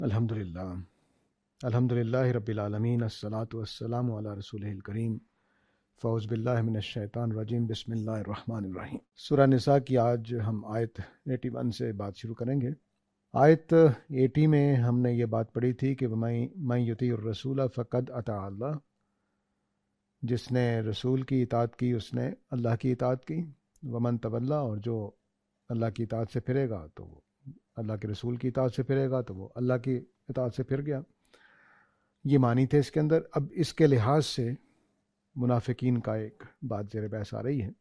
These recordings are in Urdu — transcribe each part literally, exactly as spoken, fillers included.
الحمدللہ الحمدللہ رب العالمین الصلاۃ والسلام علی رسولہ الکریم فاعوذ باللہ من الشیطان الرجیم بسم اللہ الرحمن الرحیم۔ سورہ نساء کی آج ہم آیت اکیاسی سے بات شروع کریں گے۔ آیت اسی میں ہم نے یہ بات پڑھی تھی کہ من یطیع الرسول فقد اطاع اللہ، جس نے رسول کی اطاعت کی اس نے اللہ کی اطاعت کی، ومن تولی، اور جو اللہ کی اطاعت سے پھرے گا تو وہ اللہ کے رسول کی اطاعت سے پھرے گا تو وہ اللہ کی اطاعت سے پھر گیا۔ یہ معنی تھے اس کے اندر۔ اب اس کے لحاظ سے منافقین کا ایک بات زیر بحث آ رہی ہے۔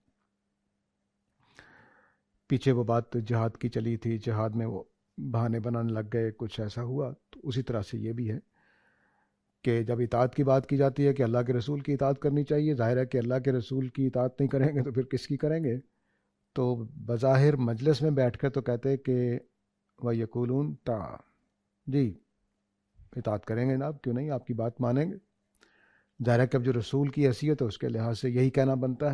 پیچھے وہ بات جہاد کی چلی تھی، جہاد میں وہ بہانے بنانے لگ گئے، کچھ ایسا ہوا، تو اسی طرح سے یہ بھی ہے کہ جب اطاعت کی بات کی جاتی ہے کہ اللہ کے رسول کی اطاعت کرنی چاہیے، ظاہر ہے کہ اللہ کے رسول کی اطاعت نہیں کریں گے تو پھر کس کی کریں گے؟ تو بظاہر مجلس میں بیٹھ کر تو کہتے کہ وَيَقُولُونَ طَاعَةٌ، جی اطاعت کریں گے جناب، کیوں نہیں، آپ کی بات مانیں گے۔ ظاہر ہے کہ اب جو رسول کی حیثیت ہے اس کے لحاظ سے یہی کہنا بنتا ہے،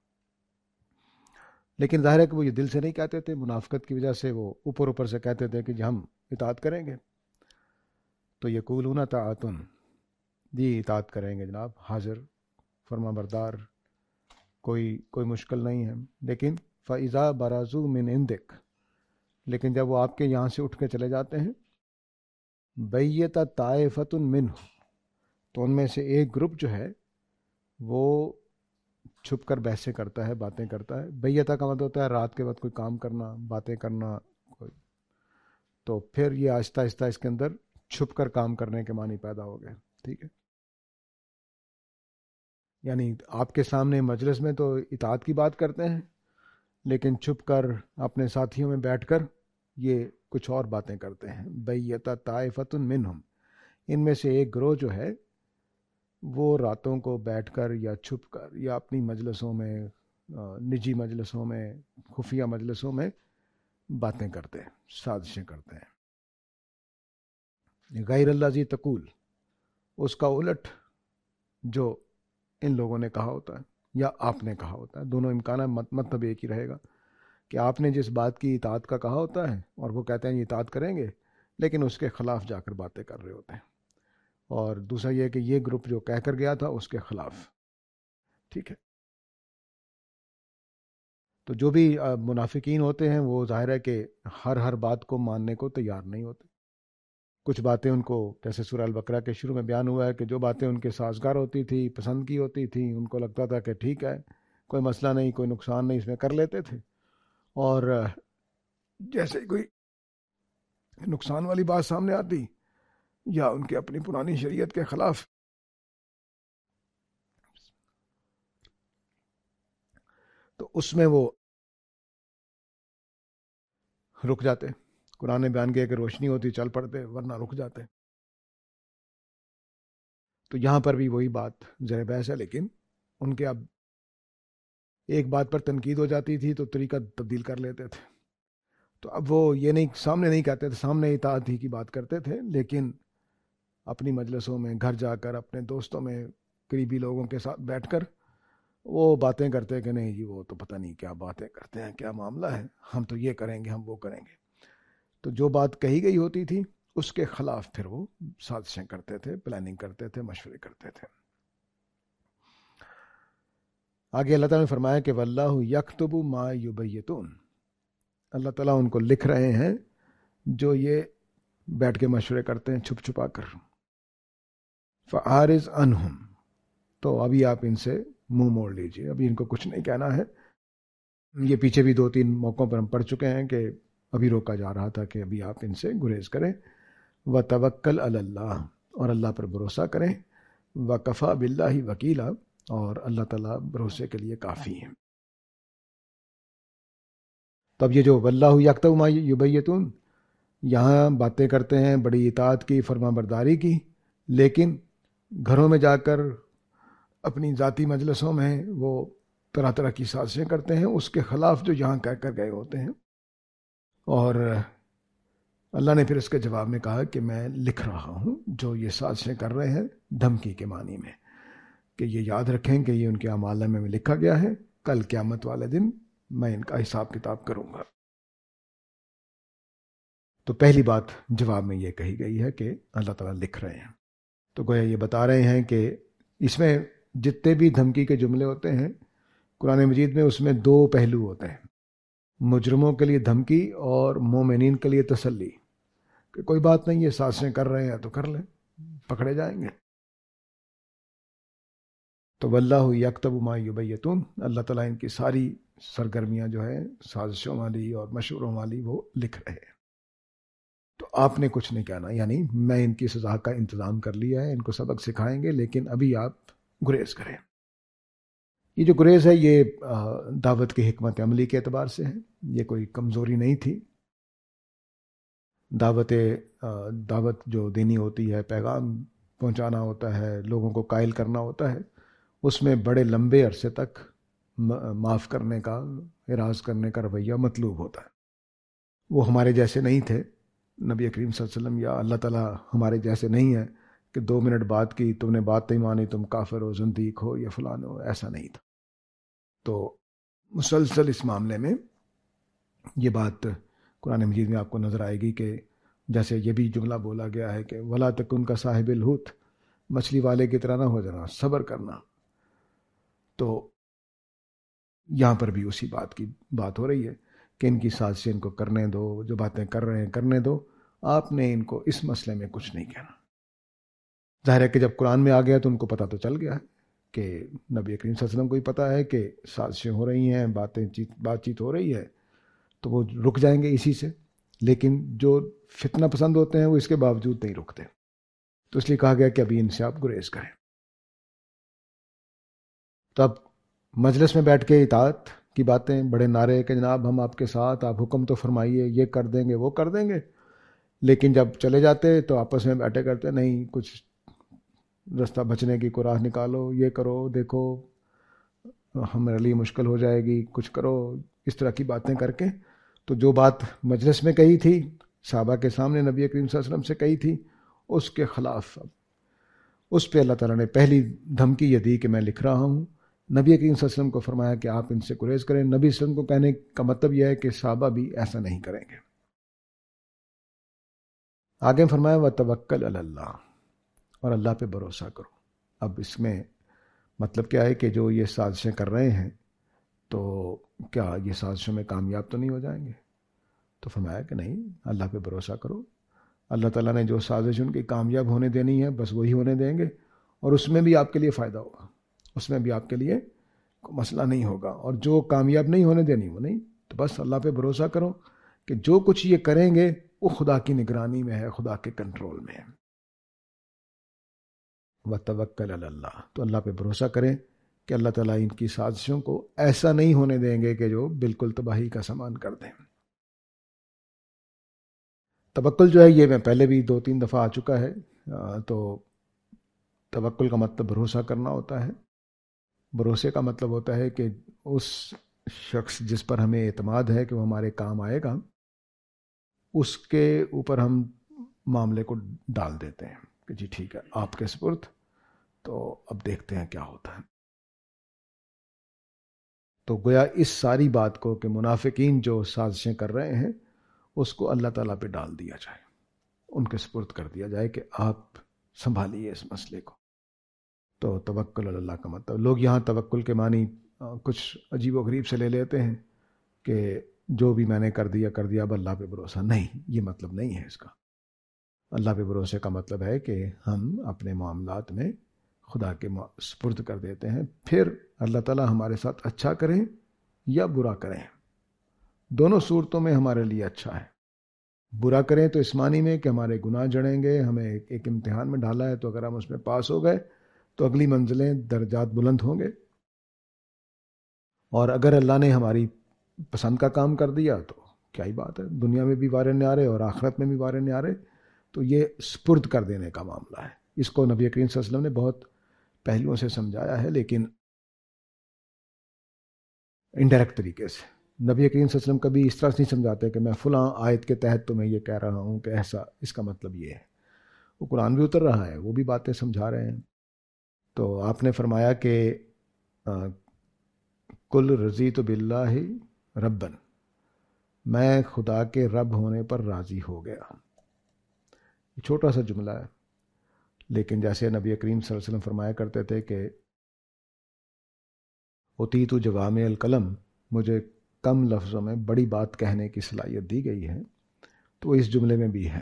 لیکن ظاہر ہے کہ وہ یہ دل سے نہیں کہتے تھے، منافقت کی وجہ سے وہ اوپر اوپر سے کہتے تھے کہ جی ہم اطاعت کریں گے۔ تو یقولون طاعۃ، جی اطاعت کریں گے جناب، حاضر فرما بردار، کوئی کوئی مشکل نہیں ہے۔ لیکن فَإِذَا بَرَزُوا مِنْ عِنْدِكَ، لیکن جب وہ آپ کے یہاں سے اٹھ کے چلے جاتے ہیں، بَيَّتَ طَائِفَةٌ مِّنْهُمْ، تو ان میں سے ایک گروپ جو ہے وہ چھپ کر بحثیں کرتا ہے، باتیں کرتا ہے۔ بیتہ کا مطلب ہوتا ہے رات کے وقت کوئی کام کرنا، باتیں کرنا، کوئی، تو پھر یہ آہستہ آہستہ اس کے اندر چھپ کر کام کرنے کے معنی پیدا ہو گئے، ٹھیک ہے۔ یعنی آپ کے سامنے مجلس میں تو اطاعت کی بات کرتے ہیں، لیکن چھپ کر اپنے ساتھیوں میں بیٹھ کر یہ کچھ اور باتیں کرتے ہیں۔ بیتہ طائفۃ منہم، ان میں سے ایک گروہ جو ہے وہ راتوں کو بیٹھ کر یا چھپ کر یا اپنی مجلسوں میں، نجی مجلسوں میں، خفیہ مجلسوں میں باتیں کرتے ہیں، سازشیں کرتے ہیں۔ غیر اللہ ذی تقول، اس کا الٹ جو ان لوگوں نے کہا ہوتا ہے یا آپ نے کہا ہوتا ہے، دونوں امکان مطلب ایک ہی رہے گا کہ آپ نے جس بات کی اطاعت کا کہا ہوتا ہے اور وہ کہتے ہیں یہ اطاعت کریں گے، لیکن اس کے خلاف جا کر باتیں کر رہے ہوتے ہیں، اور دوسرا یہ کہ یہ گروپ جو کہہ کر گیا تھا اس کے خلاف، ٹھیک ہے۔ تو جو بھی منافقین ہوتے ہیں وہ ظاہر ہے کہ ہر ہر بات کو ماننے کو تیار نہیں ہوتے۔ کچھ باتیں ان کو، جیسے سورہ البقرہ کے شروع میں بیان ہوا ہے کہ جو باتیں ان کے سازگار ہوتی تھی، پسند کی ہوتی تھی، ان کو لگتا تھا کہ ٹھیک ہے، کوئی مسئلہ نہیں، کوئی نقصان نہیں، اس میں کر لیتے تھے، اور جیسے کوئی نقصان والی بات سامنے آتی یا ان کے اپنی پرانی شریعت کے خلاف، تو اس میں وہ رک جاتے۔ قرآن نے بیان کیا کہ روشنی ہوتی چل پڑتے، ورنہ رک جاتے۔ تو یہاں پر بھی وہی بات زیر بحث ہے، لیکن ان کے اب ایک بات پر تنقید ہو جاتی تھی تو طریقہ تبدیل کر لیتے تھے۔ تو اب وہ یہ نہیں، سامنے نہیں کہتے تھے، سامنے اطاعت ہی کی بات کرتے تھے، لیکن اپنی مجلسوں میں، گھر جا کر، اپنے دوستوں میں، قریبی لوگوں کے ساتھ بیٹھ کر وہ باتیں کرتے کہ نہیں جی وہ تو پتہ نہیں کیا باتیں کرتے ہیں، کیا معاملہ ہے، ہم تو یہ کریں گے، ہم وہ کریں گے۔ تو جو بات کہی گئی ہوتی تھی اس کے خلاف پھر وہ سازشیں کرتے تھے، پلاننگ کرتے تھے، مشورے کرتے تھے۔ آگے اللہ تعالیٰ نے فرمایا کہ واللہ یکتب ما یبیتون، اللہ تعالیٰ ان کو لکھ رہے ہیں جو یہ بیٹھ کے مشورے کرتے ہیں چھپ چھپا کر۔ فَأَعْرِضْ عَنْهُمْ، تو ابھی آپ ان سے منہ موڑ لیجئے، ابھی ان کو کچھ نہیں کہنا ہے۔ یہ پیچھے بھی دو تین موقعوں پر ہم پڑھ چکے ہیں کہ ابھی روکا جا رہا تھا کہ ابھی آپ ان سے گریز کریں۔ وَتَوَكَّلْ عَلَى اللَّهِ، اور اللہ پر بھروسہ کریں۔ وَكَفَى بِاللَّهِ وَكِيلًا، اور اللہ تعالیٰ بھروسے کے لیے کافی ہیں۔ تب یہ جو واللہ یکتب ما یبیتون، یہاں باتیں کرتے ہیں بڑی اطاعت کی، فرما برداری کی، لیکن گھروں میں جا کر اپنی ذاتی مجلسوں میں وہ طرح طرح کی سازشیں کرتے ہیں اس کے خلاف جو یہاں کہہ کر گئے ہوتے ہیں۔ اور اللہ نے پھر اس کے جواب میں کہا کہ میں لکھ رہا ہوں جو یہ سازشیں کر رہے ہیں، دھمکی کے معنی میں، کہ یہ یاد رکھیں کہ یہ ان کے اعمال نامے میں لکھا گیا ہے، کل قیامت والے دن میں ان کا حساب کتاب کروں گا۔ تو پہلی بات جواب میں یہ کہی گئی ہے کہ اللہ تعالیٰ لکھ رہے ہیں. تو گویا یہ بتا رہے ہیں کہ اس میں جتنے بھی دھمکی کے جملے ہوتے ہیں قرآن مجید میں، اس میں دو پہلو ہوتے ہیں، مجرموں کے لیے دھمکی اور مومنین کے لیے تسلی کہ کوئی بات نہیں، یہ سازشیں کر رہے ہیں تو کر لیں، پکڑے جائیں گے. تو واللہ یکتب ما یبیتون، اللہ تعالیٰ ان کی ساری سرگرمیاں جو ہے سازشوں والی اور مشوروں والی وہ لکھ رہے ہیں. تو آپ نے کچھ نہیں کہنا، یعنی میں ان کی سزا کا انتظام کر لیا ہے، ان کو سبق سکھائیں گے، لیکن ابھی آپ گریز کریں. یہ جو گریز ہے یہ دعوت کی حکمت عملی کے اعتبار سے ہے، یہ کوئی کمزوری نہیں تھی. دعوت دعوت جو دینی ہوتی ہے، پیغام پہنچانا ہوتا ہے، لوگوں کو قائل کرنا ہوتا ہے، اس میں بڑے لمبے عرصے تک معاف کرنے کا، اعراض کرنے کا رویہ مطلوب ہوتا ہے. وہ ہمارے جیسے نہیں تھے، نبی کریم صلی اللہ علیہ وسلم یا اللہ تعالیٰ ہمارے جیسے نہیں ہے کہ دو منٹ بعد کی تم نے بات نہیں مانی، تم کافر ہو، زندیق ہو یا فلان ہو، ایسا نہیں تھا. تو مسلسل اس معاملے میں یہ بات قرآن مجید میں آپ کو نظر آئے گی کہ جیسے یہ بھی جملہ بولا گیا ہے کہ ولا تکن کا صاحب الحوت، مچھلی والے کی طرح نہ ہو جانا، صبر کرنا. تو یہاں پر بھی اسی بات کی بات ہو رہی ہے کہ ان کی سازشیں ان کو کرنے دو، جو باتیں کر رہے ہیں کرنے دو، آپ نے ان کو اس مسئلے میں کچھ نہیں کہنا. ظاہر ہے کہ جب قرآن میں آ گیا تو ان کو پتہ تو چل گیا ہے کہ نبی کریم صلی اللہ علیہ وسلم کو ہی پتہ ہے کہ سازشیں ہو رہی ہیں، باتیں بات چیت ہو رہی ہے، تو وہ رک جائیں گے اسی سے. لیکن جو فتنہ پسند ہوتے ہیں وہ اس کے باوجود نہیں رکتے، تو اس لیے کہا گیا کہ ابھی ان سے آپ گریز کریں. تو اب مجلس میں بیٹھ کے اطاعت کی باتیں، بڑے نعرے کہ جناب ہم آپ کے ساتھ، آپ حکم تو فرمائیے، یہ کر دیں گے وہ کر دیں گے، لیکن جب چلے جاتے تو آپس میں بیٹھے کرتے نہیں، کچھ رستہ بچنے کی کوئی راہ نکالو، یہ کرو، دیکھو ہمارے لیے مشکل ہو جائے گی، کچھ کرو، اس طرح کی باتیں کر کے. تو جو بات مجلس میں کہی تھی، صحابہ کے سامنے نبی کریم صلی اللہ علیہ وسلم سے کہی تھی، اس کے خلاف اب اس پہ اللہ تعالیٰ نے پہلی دھمکی یہ دی کہ میں لکھ رہا ہوں. نبی کریم صلی اللہ علیہ وسلم کو فرمایا کہ آپ ان سے گریز کریں. نبی صلی اللہ علیہ وسلم کو کہنے کا مطلب یہ ہے کہ صحابہ بھی ایسا نہیں کریں گے. آگے فرمایا وتوکل علی اللہ، اور اللہ پہ بھروسہ کرو. اب اس میں مطلب کیا ہے کہ جو یہ سازشیں کر رہے ہیں تو کیا یہ سازشوں میں کامیاب تو نہیں ہو جائیں گے؟ تو فرمایا کہ نہیں، اللہ پہ بھروسہ کرو. اللہ تعالیٰ نے جو سازش ان کی کامیاب ہونے دینی ہے بس وہی ہونے دیں گے، اور اس میں بھی آپ کے لیے فائدہ ہوگا، اس میں بھی آپ کے لیے کوئی مسئلہ نہیں ہوگا. اور جو کامیاب نہیں ہونے دینی وہ نہیں. تو بس اللہ پہ بھروسہ کرو کہ جو کچھ یہ کریں گے وہ خدا کی نگرانی میں ہے، خدا کے کنٹرول میں ہے. وتوکل علی اللہ، تو اللہ پہ بھروسہ کریں کہ اللہ تعالیٰ ان کی سازشوں کو ایسا نہیں ہونے دیں گے کہ جو بالکل تباہی کا سامان کر دیں. توکل جو ہے یہ میں پہلے بھی دو تین دفعہ آ چکا ہے. تو توکل کا مطلب بھروسہ کرنا ہوتا ہے. بھروسے کا مطلب ہوتا ہے کہ اس شخص جس پر ہمیں اعتماد ہے کہ وہ ہمارے کام آئے گا، اس کے اوپر ہم معاملے کو ڈال دیتے ہیں کہ جی ٹھیک ہے آپ کے سپرد، تو اب دیکھتے ہیں کیا ہوتا ہے. تو گویا اس ساری بات کو کہ منافقین جو سازشیں کر رہے ہیں اس کو اللہ تعالیٰ پہ ڈال دیا جائے، ان کے سپرد کر دیا جائے کہ آپ سنبھالیے اس مسئلے کو. تو توکل اللہ کا مطلب لوگ یہاں توکل کے معنی کچھ عجیب و غریب سے لے لیتے ہیں کہ جو بھی میں نے کر دیا کر دیا اب اللہ پہ بھروسہ. نہیں، یہ مطلب نہیں ہے اس کا. اللہ پہ بھروسے کا مطلب ہے کہ ہم اپنے معاملات میں خدا کے سپرد کر دیتے ہیں، پھر اللہ تعالیٰ ہمارے ساتھ اچھا کریں یا برا کریں، دونوں صورتوں میں ہمارے لیے اچھا ہے. برا کریں تو اس معنی میں کہ ہمارے گناہ جڑیں گے، ہمیں ایک امتحان میں ڈالا ہے تو اگر ہم اس میں پاس ہو گئے تو اگلی منزلیں درجات بلند ہوں گے، اور اگر اللہ نے ہماری پسند کا کام کر دیا تو کیا ہی بات ہے، دنیا میں بھی وارے نیارے اور آخرت میں بھی وارے نیارے. تو یہ سپرد کر دینے کا معاملہ ہے. اس کو نبی کریم صلی اللہ علیہ وسلم نے بہت پہلوؤں سے سمجھایا ہے، لیکن انڈائریکٹ طریقے سے. نبی کریم صلی اللہ علیہ وسلم کبھی اس طرح سے نہیں سمجھاتے کہ میں فلاں آیت کے تحت تمہیں یہ کہہ رہا ہوں کہ ایسا، اس کا مطلب یہ ہے. وہ قرآن بھی اتر رہا ہے، وہ بھی باتیں سمجھا رہے ہیں. تو آپ نے فرمایا کہ کل رضیت باللہ ربن، میں خدا کے رب ہونے پر راضی ہو گیا. چھوٹا سا جملہ ہے، لیکن جیسے نبی کریم صلی اللہ علیہ وسلم فرمایا کرتے تھے کہ اوتیت جوامع الکلم، مجھے کم لفظوں میں بڑی بات کہنے کی صلاحیت دی گئی ہے، تو اس جملے میں بھی ہے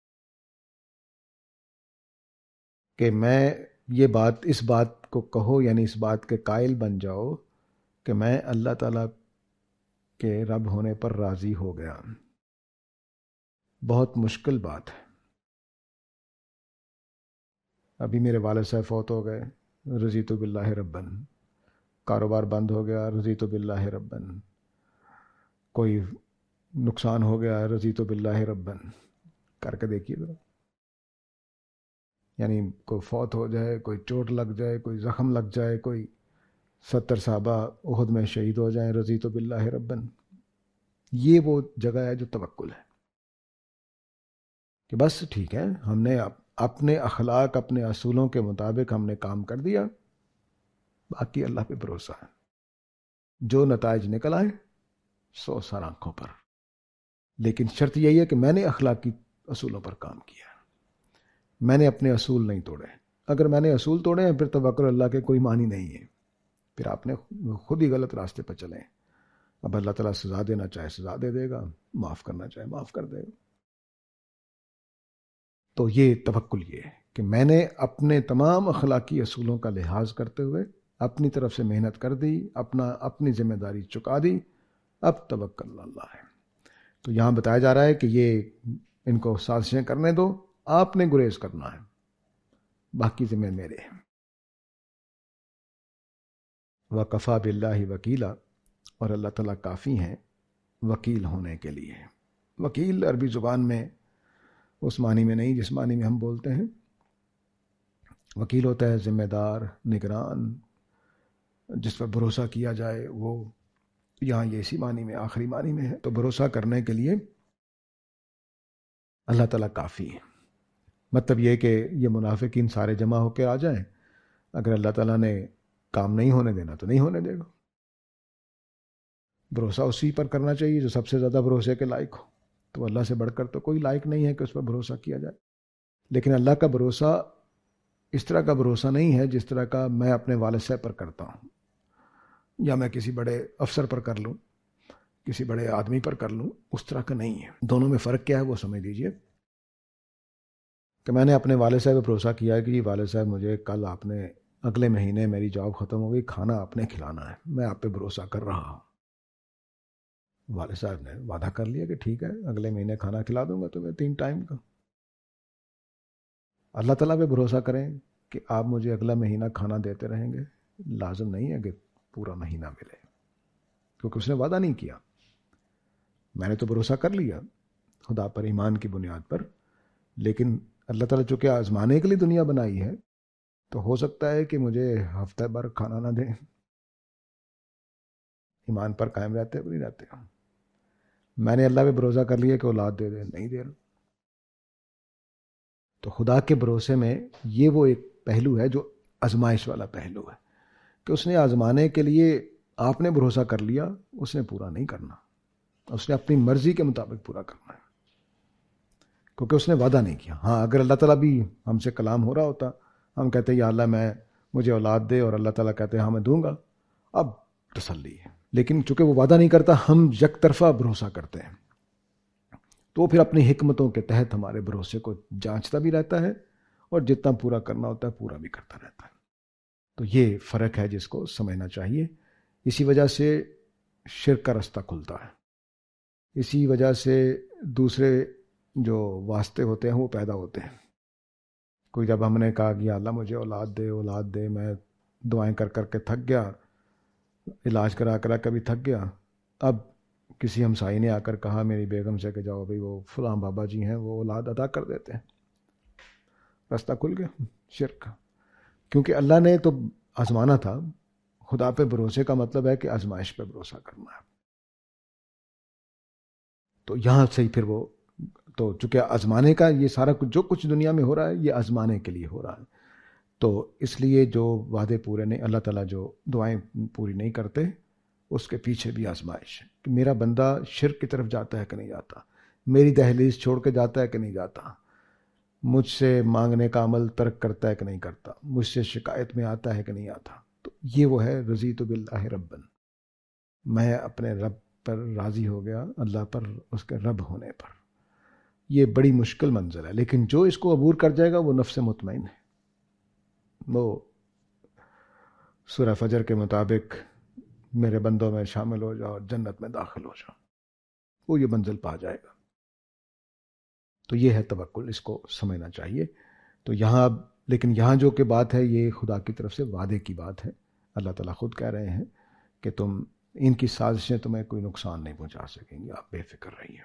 کہ میں یہ بات اس بات کو کہو، یعنی اس بات کے قائل بن جاؤ کہ میں اللہ تعالیٰ کے رب ہونے پر راضی ہو گیا. بہت مشکل بات ہے. ابھی میرے والد صاحب فوت ہو گئے، رضیت باللہ ربن. کاروبار بند ہو گیا، رضیت باللہ ربن. کوئی نقصان ہو گیا، رضیت باللہ ربن. کر کے دیکھیے ذرا. یعنی کوئی فوت ہو جائے، کوئی چوٹ لگ جائے، کوئی زخم لگ جائے، کوئی ستر صحابہ احد میں شہید ہو جائیں، رضیت باللہ ربن. یہ وہ جگہ ہے جو توکل ہے کہ بس ٹھیک ہے، ہم نے اپنے اخلاق، اپنے اصولوں کے مطابق ہم نے کام کر دیا، باقی اللہ پہ بھروسہ ہے. جو نتائج نکل آئے سو سر آنکھوں پر. لیکن شرط یہی ہے کہ میں نے اخلاقی اصولوں پر کام کیا، میں نے اپنے اصول نہیں توڑے. اگر میں نے اصول توڑے ہیں پھر توکل اللہ کے کوئی معنی نہیں ہے، پھر آپ نے خود ہی غلط راستے پہ چلے. اب اللہ تعالیٰ سزا دینا چاہے سزا دے دے گا، معاف کرنا چاہے معاف کر دے گا. تو یہ توکل یہ ہے کہ میں نے اپنے تمام اخلاقی اصولوں کا لحاظ کرتے ہوئے اپنی طرف سے محنت کر دی، اپنا اپنی ذمہ داری چکا دی، اب توکل اللہ ہے. تو یہاں بتایا جا رہا ہے کہ یہ ان کو سازشیں کرنے دو، آپ نے گریز کرنا ہے، باقی ذمہ میرے ہیں. وَكَفَى بِاللَّهِ وَكِيلًا، اور اللہ تعالیٰ کافی ہیں وکیل ہونے کے لیے. وکیل عربی زبان میں اس معنی میں نہیں جس معنی میں ہم بولتے ہیں. وکیل ہوتا ہے ذمہ دار، نگران، جس پر بھروسہ کیا جائے. وہ یہاں یہ اسی معنی میں، آخری معنی میں ہے. تو بھروسہ کرنے کے لیے اللہ تعالیٰ کافی ہے. مطلب یہ کہ یہ منافقین سارے جمع ہو کے آ جائیں، اگر اللہ تعالیٰ نے کام نہیں ہونے دینا تو نہیں ہونے دے گا. بھروسہ اسی پر کرنا چاہیے جو سب سے زیادہ بھروسے کے لائق ہو. تو اللہ سے بڑھ کر تو کوئی لائق نہیں ہے کہ اس پر بھروسہ کیا جائے. لیکن اللہ کا بھروسہ اس طرح کا بھروسہ نہیں ہے جس طرح کا میں اپنے والد صاحب پر کرتا ہوں، یا میں کسی بڑے افسر پر کر لوں، کسی بڑے آدمی پر کر لوں. اس طرح کا نہیں ہے. دونوں میں فرق کیا ہے وہ سمجھ لیجئے. کہ میں نے اپنے والد صاحب پر بھروسہ کیا ہے کہ جی والد صاحب مجھے کل آپ نے اگلے مہینے میری جاب ختم ہو گئی، کھانا آپ نے کھلانا ہے، میں آپ پہ بھروسہ کر رہا ہوں. والد صاحب نے وعدہ کر لیا کہ ٹھیک ہے اگلے مہینے کھانا کھلا دوں گا تمہیں تین ٹائم کا. اللہ تعالیٰ پہ بھروسہ کریں کہ آپ مجھے اگلا مہینہ کھانا دیتے رہیں گے. لازم نہیں ہے کہ پورا مہینہ ملے، کیونکہ اس نے وعدہ نہیں کیا. میں نے تو بھروسہ کر لیا خدا پر ایمان کی بنیاد پر، لیکن اللہ تعالیٰ چونکہ آزمانے کے لیے دنیا بنائی ہے تو ہو سکتا ہے کہ مجھے ہفتہ بھر کھانا نہ دیں. ایمان پر قائم رہتے نہیں رہتے. میں نے اللہ پہ بھروسہ کر لیا کہ اولاد دے دے، نہیں دے رہا. تو خدا کے بھروسے میں یہ وہ ایک پہلو ہے جو آزمائش والا پہلو ہے کہ اس نے آزمانے کے لیے آپ نے بھروسہ کر لیا، اس نے پورا نہیں کرنا، اس نے اپنی مرضی کے مطابق پورا کرنا ہے، کیونکہ اس نے وعدہ نہیں کیا. ہاں اگر اللہ تعالیٰ بھی ہم سے کلام ہو رہا ہوتا، ہم کہتے یا اللہ میں مجھے اولاد دے، اور اللہ تعالیٰ کہتے ہاں میں دوں گا، اب تسلی ہے. لیکن چونکہ وہ وعدہ نہیں کرتا، ہم یک طرفہ بھروسہ کرتے ہیں، تو پھر اپنی حکمتوں کے تحت ہمارے بھروسے کو جانچتا بھی رہتا ہے، اور جتنا پورا کرنا ہوتا ہے پورا بھی کرتا رہتا ہے. تو یہ فرق ہے جس کو سمجھنا چاہیے. اسی وجہ سے شرک کا رستہ کھلتا ہے، اسی وجہ سے دوسرے جو واسطے ہوتے ہیں وہ پیدا ہوتے ہیں. کوئی جب ہم نے کہا کہ اللہ مجھے اولاد دے اولاد دے، میں دعائیں کر کر کے تھک گیا، علاج کرا کرا کبھی تھک گیا، اب کسی ہمسائی نے آ کر کہا میری بیگم سے کہ جاؤ بھائی وہ فلاں بابا جی ہیں وہ اولاد عطا کر دیتے ہیں، راستہ کھل گیا شرک کا. کیونکہ اللہ نے تو آزمانا تھا. خدا پہ بھروسے کا مطلب ہے کہ آزمائش پہ بھروسہ کرنا ہے. تو یہاں سے ہی پھر وہ تو چونکہ آزمانے کا یہ سارا کچھ جو کچھ دنیا میں ہو رہا ہے یہ آزمانے کے لیے ہو رہا ہے. تو اس لیے جو وعدے پورے نہیں، اللہ تعالیٰ جو دعائیں پوری نہیں کرتے اس کے پیچھے بھی آزمائش ہے کہ میرا بندہ شرک کی طرف جاتا ہے کہ نہیں جاتا، میری دہلیز چھوڑ کے جاتا ہے کہ نہیں جاتا، مجھ سے مانگنے کا عمل ترک کرتا ہے کہ نہیں کرتا، مجھ سے شکایت میں آتا ہے کہ نہیں آتا. تو یہ وہ ہے رضیت باللہ ربن، میں اپنے رب پر راضی ہو گیا، اللہ پر، اس کے رب ہونے پر. یہ بڑی مشکل منزل ہے، لیکن جو اس کو عبور کر جائے گا وہ نفس مطمئن ہے. وہ سورہ فجر کے مطابق میرے بندوں میں شامل ہو جاؤ اور جنت میں داخل ہو جاؤ، وہ یہ منزل پا جائے گا. تو یہ ہے توکل، اس کو سمجھنا چاہیے. تو یہاں لیکن یہاں جو کہ بات ہے یہ خدا کی طرف سے وعدے کی بات ہے. اللہ تعالیٰ خود کہہ رہے ہیں کہ تم ان کی سازشیں تمہیں کوئی نقصان نہیں پہنچا سکیں گی، آپ بے فکر رہیے.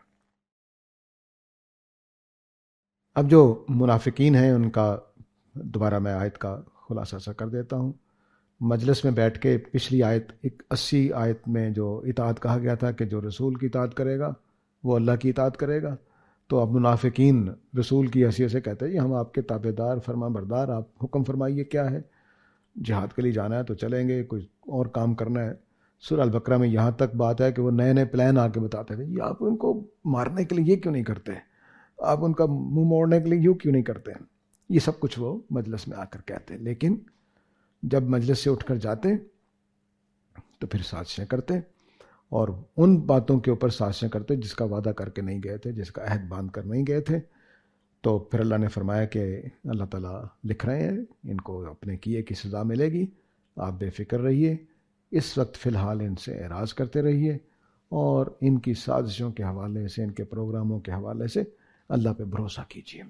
اب جو منافقین ہیں ان کا دوبارہ میں آیت کا خلاصہ سا کر دیتا ہوں. مجلس میں بیٹھ کے پچھلی آیت ایک اسی آیت میں جو اطاعت کہا گیا تھا کہ جو رسول کی اطاعت کرے گا وہ اللہ کی اطاعت کرے گا، تو اب منافقین رسول کی حیثیت سے کہتے ہیں جی ہم آپ کے تابع دار فرما بردار، آپ حکم فرمائیے کیا ہے، جہاد کے لیے جانا ہے تو چلیں گے، کوئی اور کام کرنا ہے. سورہ البقرہ میں یہاں تک بات ہے کہ وہ نئے نئے پلان آ کے بتاتے تھے، یہ آپ ان کو مارنے کے لیے یہ کیوں نہیں کرتے، آپ ان کا منہ موڑنے کے لیے یوں کیوں نہیں کرتے. یہ سب کچھ وہ مجلس میں آ کر کہتے ہیں، لیکن جب مجلس سے اٹھ کر جاتے تو پھر سازشیں کرتے، اور ان باتوں کے اوپر سازشیں کرتے جس کا وعدہ کر کے نہیں گئے تھے، جس کا عہد باندھ کر نہیں گئے تھے. تو پھر اللہ نے فرمایا کہ اللہ تعالیٰ لکھ رہے ہیں ان کو اپنے کیے کی سزا ملے گی، آپ بے فکر رہیے. اس وقت فی الحال ان سے اعراض کرتے رہیے اور ان کی سازشوں کے حوالے سے، ان کے پروگراموں کے حوالے سے اللہ پہ بھروسہ کیجیے.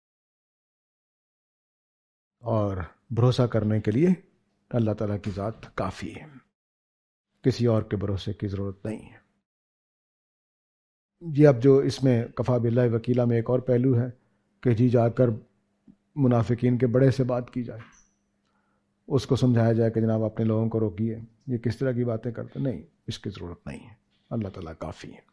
اور بھروسہ کرنے کے لیے اللہ تعالیٰ کی ذات کافی ہے، کسی اور کے بھروسے کی ضرورت نہیں ہے. جی اب جو اس میں کفا باللہ وکیلا میں ایک اور پہلو ہے کہ جی جا کر منافقین کے بڑے سے بات کی جائے، اس کو سمجھایا جائے کہ جناب اپنے لوگوں کو روکیے، یہ کس طرح کی باتیں کرتے. نہیں، اس کی ضرورت نہیں ہے، اللہ تعالیٰ کافی ہے.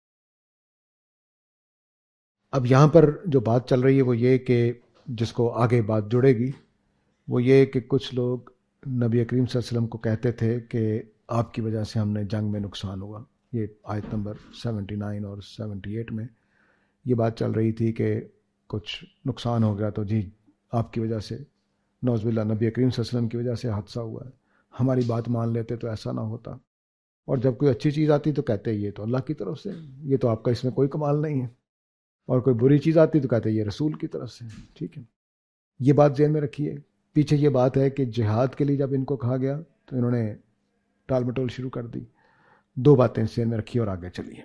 اب یہاں پر جو بات چل رہی ہے وہ یہ کہ جس کو آگے بات جڑے گی وہ یہ کہ کچھ لوگ نبی کریم صلی اللہ علیہ وسلم کو کہتے تھے کہ آپ کی وجہ سے ہم نے جنگ میں نقصان ہوا. یہ آیت نمبر سیونٹی نائن اور سیونٹی ایٹ میں یہ بات چل رہی تھی کہ کچھ نقصان ہو گیا تو جی آپ کی وجہ سے، نعوذ باللہ نبی کریم صلی اللہ علیہ وسلم کی وجہ سے حادثہ ہوا ہے، ہماری بات مان لیتے تو ایسا نہ ہوتا. اور جب کوئی اچھی چیز آتی تو کہتے یہ تو اللہ کی طرف سے، یہ تو آپ کا اس میں کوئی کمال نہیں ہے. اور کوئی بری چیز آتی تو کہتے یہ رسول کی طرف سے. ٹھیک ہے، یہ بات ذہن میں رکھیے. پیچھے یہ بات ہے کہ جہاد کے لیے جب ان کو کہا گیا تو انہوں نے ٹال مٹول شروع کر دی. دو باتیں ذہن میں رکھیے اور آگے چلیے.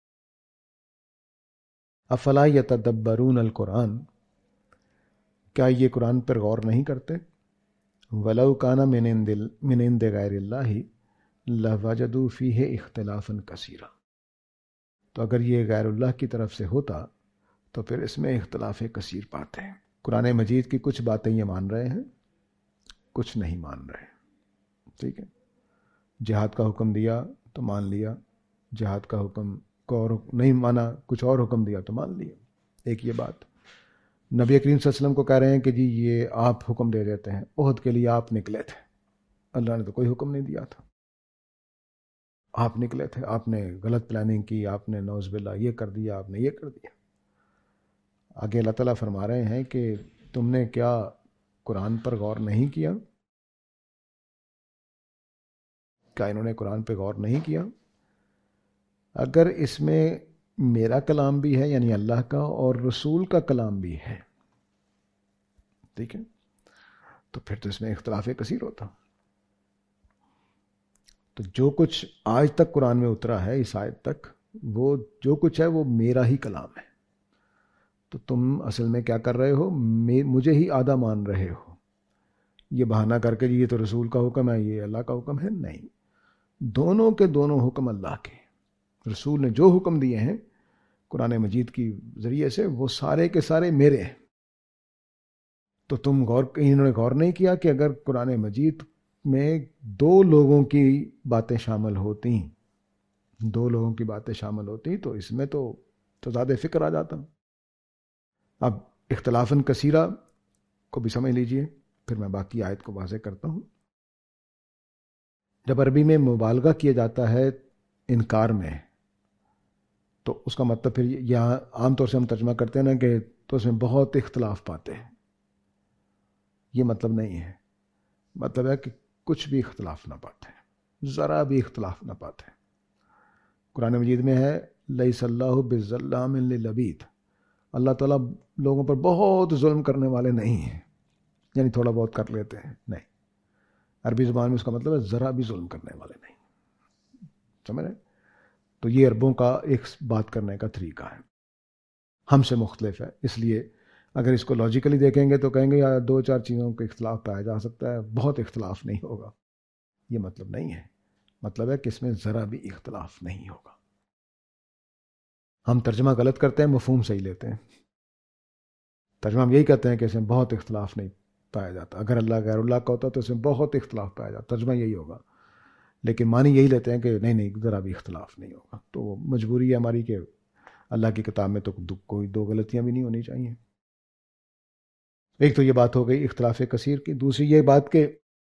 افلا یتدبرون القرآن، کیا یہ قرآن پر غور نہیں کرتے؟ ولو کان من عند من عند غیر اللہ لوجدوا فیہ اختلافا کثیرا، تو اگر یہ غیر اللہ کی طرف سے ہوتا تو پھر اس میں اختلاف کثیر پاتے ہیں. قرآن مجید کی کچھ باتیں یہ مان رہے ہیں، کچھ نہیں مان رہے. ٹھیک ہے، جہاد کا حکم دیا تو مان لیا، جہاد کا حکم کو اور نہیں مانا، کچھ اور حکم دیا تو مان لیا. ایک یہ بات. نبی کریم صلی اللہ علیہ وسلم کو کہہ رہے ہیں کہ جی یہ آپ حکم دے دیتے ہیں، عہد کے لیے آپ نکلے تھے، اللہ نے تو کوئی حکم نہیں دیا تھا، آپ نکلے تھے، آپ نے غلط پلاننگ کی، آپ نے نعوذ باللہ یہ کر دیا، آپ نے یہ کر دیا. آگے اللہ تعالیٰ فرما رہے ہیں کہ تم نے کیا قرآن پر غور نہیں کیا؟ کیا انہوں نے قرآن پہ غور نہیں کیا؟ اگر اس میں میرا کلام بھی ہے یعنی اللہ کا اور رسول کا کلام بھی ہے، ٹھیک ہے، تو پھر تو اس میں اختلاف کثیر ہوتا. تو جو کچھ آج تک قرآن میں اترا ہے اس آیت تک، وہ جو کچھ ہے وہ میرا ہی کلام ہے. تو تم اصل میں کیا کر رہے ہو، مجھے ہی آدھا مان رہے ہو. یہ بہانہ کر کے یہ تو رسول کا حکم ہے، یہ اللہ کا حکم ہے. نہیں، دونوں کے دونوں حکم اللہ کے. رسول نے جو حکم دیے ہیں قرآن مجید کی ذریعے سے وہ سارے کے سارے میرے ہیں. تو تم غور، انہوں نے غور نہیں کیا کہ اگر قرآن مجید میں دو لوگوں کی باتیں شامل ہوتی دو لوگوں کی باتیں شامل ہوتی تو اس میں تو تضاد فکر آ جاتا. اب اختلافاً کثیرہ کو بھی سمجھ لیجئے، پھر میں باقی آیت کو واضح کرتا ہوں. جب عربی میں مبالغہ کیا جاتا ہے انکار میں تو اس کا مطلب پھر یہاں عام طور سے ہم ترجمہ کرتے ہیں نا کہ تو اس میں بہت اختلاف پاتے ہیں، یہ مطلب نہیں ہے. مطلب ہے کہ کچھ بھی اختلاف نہ پاتے ہیں، ذرا بھی اختلاف نہ پاتے ہیں. قرآن مجید میں ہے لیس اللہ بظلام للعبید، اللہ تعالیٰ لوگوں پر بہت ظلم کرنے والے نہیں ہیں، یعنی تھوڑا بہت کر لیتے ہیں، نہیں. عربی زبان میں اس کا مطلب ہے ذرا بھی ظلم کرنے والے نہیں. سمجھ رہے؟ تو یہ عربوں کا ایک بات کرنے کا طریقہ ہے، ہم سے مختلف ہے. اس لیے اگر اس کو لاجیکلی دیکھیں گے تو کہیں گے یار دو چار چیزوں کا اختلاف پایا جا سکتا ہے، بہت اختلاف نہیں ہوگا. یہ مطلب نہیں ہے، مطلب ہے کہ اس میں ذرا بھی اختلاف نہیں ہوگا. ہم ترجمہ غلط کرتے ہیں، مفہوم صحیح لیتے ہیں. ترجمہ ہم یہی کہتے ہیں کہ اس میں بہت اختلاف نہیں پایا جاتا. اگر اللہ غیر اللہ کا ہوتا تو اس میں بہت اختلاف پایا جاتا، ترجمہ یہی ہوگا. لیکن معنی یہی لیتے ہیں کہ نہیں نہیں ذرا بھی اختلاف نہیں ہوگا. تو وہ مجبوری ہے ہماری کہ اللہ کی کتاب میں تو کوئی دو غلطیاں بھی نہیں ہونی چاہیے. ایک تو یہ بات ہو گئی اختلاف کثیر کی. دوسری یہ بات کہ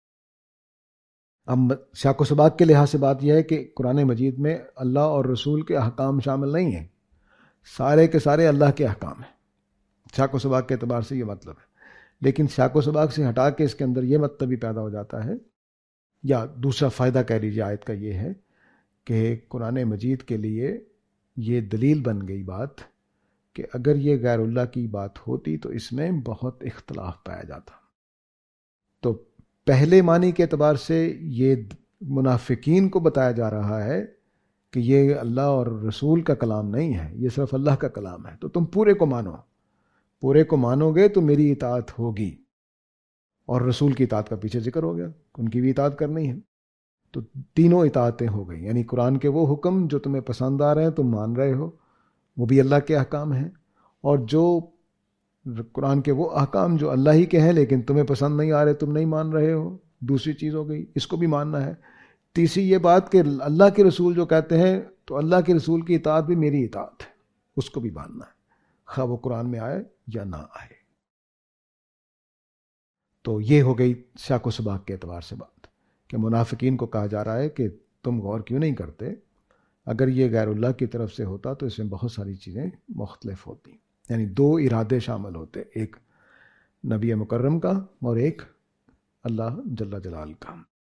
ہم سیاق و سباق کے لحاظ سے بات یہ ہے کہ قرآن مجید میں اللہ اور رسول کے احکام شامل نہیں ہیں، سارے کے سارے اللہ کے احکام ہیں. سیاق و سباق کے اعتبار سے یہ مطلب ہے. لیکن سیاق و سباق سے ہٹا کے اس کے اندر یہ مطلب بھی پیدا ہو جاتا ہے، یا دوسرا فائدہ کہہ لیجیے آیت کا یہ ہے کہ قرآن مجید کے لیے یہ دلیل بن گئی بات کہ اگر یہ غیر اللہ کی بات ہوتی تو اس میں بہت اختلاف پایا جاتا. تو پہلے معنی کے اعتبار سے یہ منافقین کو بتایا جا رہا ہے کہ یہ اللہ اور رسول کا کلام نہیں ہے، یہ صرف اللہ کا کلام ہے. تو تم پورے کو مانو، پورے کو مانو گے تو میری اطاعت ہوگی. اور رسول کی اطاعت کا پیچھے ذکر ہو گیا، ان کی بھی اطاعت کرنی ہے. تو تینوں اطاعتیں ہو گئی، یعنی قرآن کے وہ حکم جو تمہیں پسند آ رہے ہیں تم مان رہے ہو، وہ بھی اللہ کے احکام ہیں. اور جو قرآن کے وہ احکام جو اللہ ہی کے ہیں لیکن تمہیں پسند نہیں آ رہے، تم نہیں مان رہے ہو، دوسری چیز ہو گئی، اس کو بھی ماننا ہے. تیسری یہ بات کہ اللہ کے رسول جو کہتے ہیں تو اللہ کے رسول کی اطاعت بھی میری اطاعت ہے، اس کو بھی ماننا ہے، خواہ وہ قرآن میں آئے یا نہ آئے. تو یہ ہو گئی سیاق و سباق کے اعتبار سے بات کہ منافقین کو کہا جا رہا ہے کہ تم غور کیوں نہیں کرتے، اگر یہ غیر اللہ کی طرف سے ہوتا تو اس میں بہت ساری چیزیں مختلف ہوتی. یعنی دو ارادے شامل ہوتے، ایک نبی مکرم کا اور ایک اللہ جل جلال کا.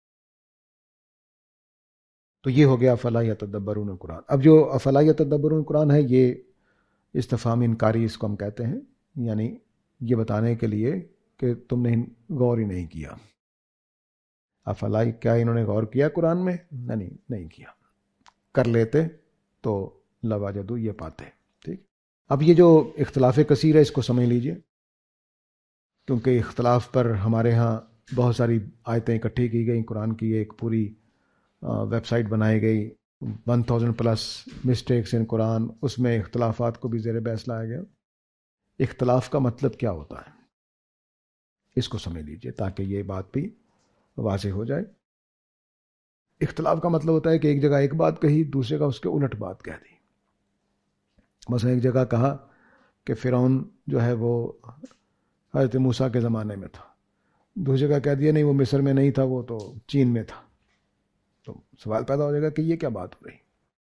تو یہ ہو گیا افلا یتدبرون القرآن. اب جو افلا یتدبرون القرآن ہے یہ استفہام انکاری اس کو ہم کہتے ہیں، یعنی یہ بتانے کے لیے کہ تم نے غور ہی نہیں کیا. افلا، کیا انہوں نے غور کیا قرآن میں؟ نہیں نہیں کیا. کر لیتے تو لواجدو یہ پاتے. ٹھیک. اب یہ جو اختلاف کثیر ہے اس کو سمجھ لیجئے، کیونکہ اختلاف پر ہمارے ہاں بہت ساری آیتیں اکٹھی کی گئیں. قرآن کی ایک پوری ویب سائٹ بنائی گئی، one thousand plus mistakes in Quran, اس میں اختلافات کو بھی زیر بحث لایا گیا. اختلاف کا مطلب کیا ہوتا ہے اس کو سمجھ لیجئے تاکہ یہ بات بھی واضح ہو جائے. اختلاف کا مطلب ہوتا ہے کہ ایک جگہ ایک بات کہی، دوسرے کا اس کے الٹ بات کہہ دی. مثلا ایک جگہ کہا کہ فرعون جو ہے وہ حضرت موسیٰ کے زمانے میں تھا، دوسری جگہ کہہ دیا نہیں وہ مصر میں نہیں تھا، وہ تو چین میں تھا. تو سوال پیدا ہو جائے گا کہ یہ کیا بات ہو رہی.